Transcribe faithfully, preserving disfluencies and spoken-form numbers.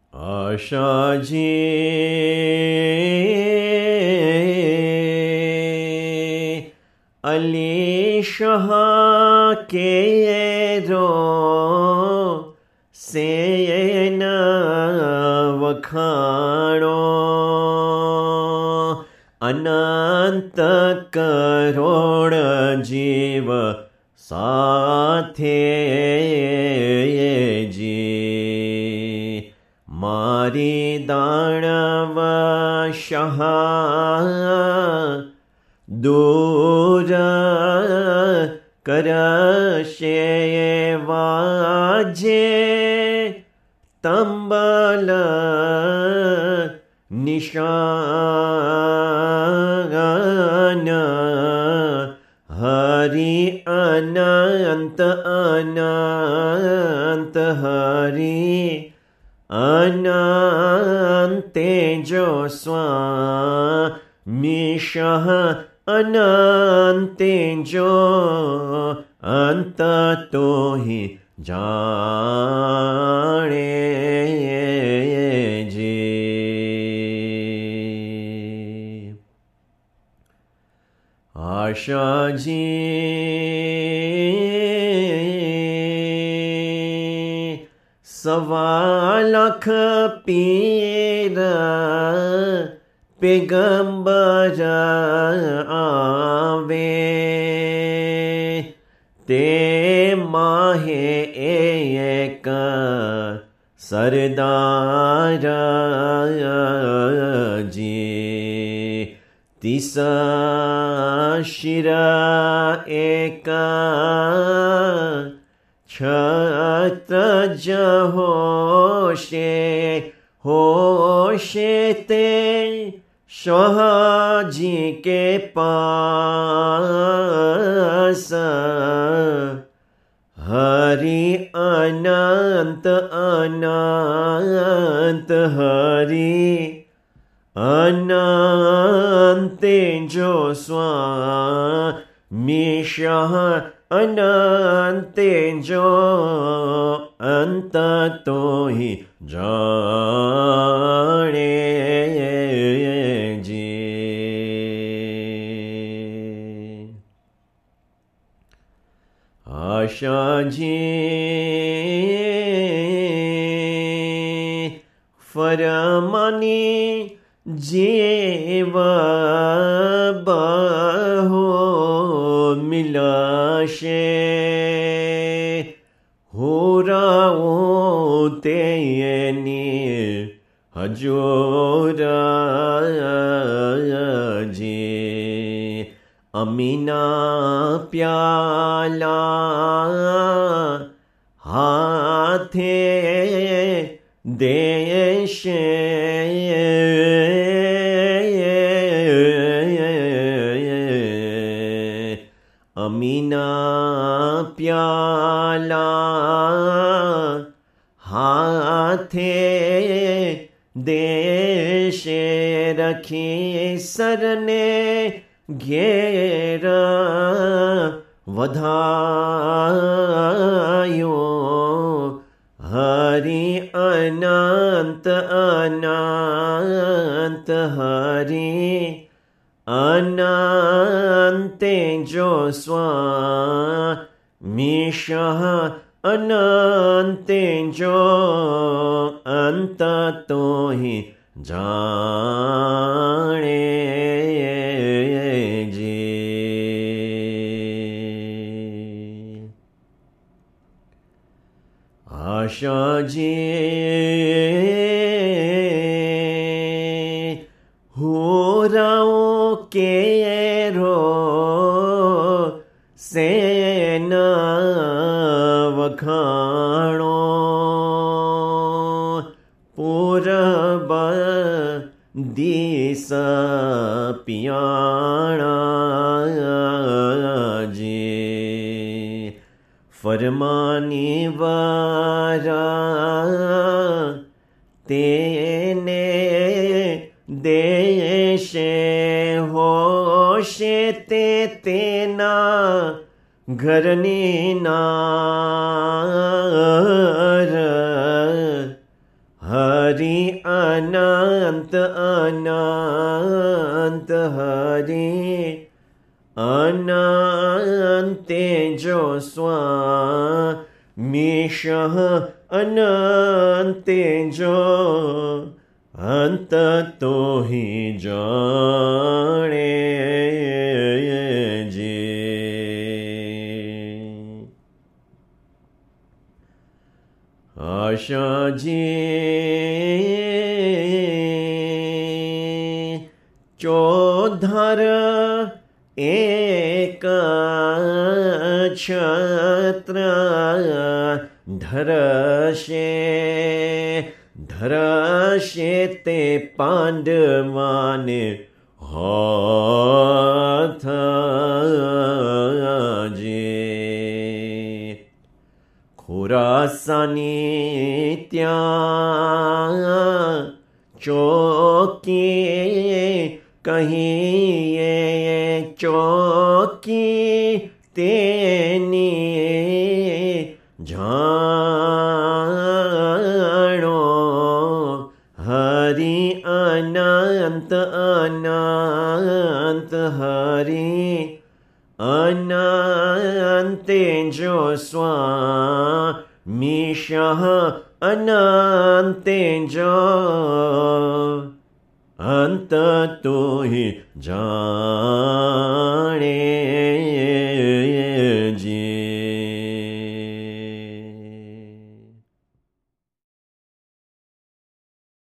આશાજી અલી શાહ કેરો સેન વખાણો અનંત કરોડ જીવ સાથે જી મારી દાણવ શાહ દૂર કરશે વાજે તંબલ નિશાન હરિ અનંત અનંત હરિ અનંતે જો સ્વામી શાહ અનંતે જો અંત તો હિ જાણે જે આશાજી સવા લાખ પીર પેગંબર આવે તે માહે એક સરદારજી તિસ શિરા એક છત્ર જ હોશે હોશે તે શાહજી કે પાસ હરિ અનંત અનંત હરિ અનંતે જો સ્વામી શાહ અનંતે જો અંત તો હિ જાણે જે આશાજી ફરમાની જેવ બહુ મિલશે હોરાઓ તેની હજોરાજી અમીના પ્યાલા હાથે દેશે અમીના પ્યાલા હાથે દેશે રખી સરને ઘેર વધાયો હરિ અનંત અનંત હરિ અનંતે જો સ્વામી શાહ અનંતે જો અંત તો હિ જાણે જે આશાજી હોરાઓ કેરો સેન વખાણો પૂરબ દિસ પિયાણાજી ફરમાની વારા તેને દેશે હોશે તે તેના ઘરની નાર હર હરિ અનંત અનંત હરિ અનંતે જો સ્વામીશ અનંતે જો અંત તો હિ જાણે જે. આશાજી ચોધર એક છત્ર ધરશે ધરશે તે પાંડવાને હાથ જે. ખુરાસાની ત્યાં ચોકી કહીએ ચોકી તેની જાણો હરિ અનંત અનંત હરિ અનંતે જો સ્વામીશ અનંતે જો અંત તો હિ જાણે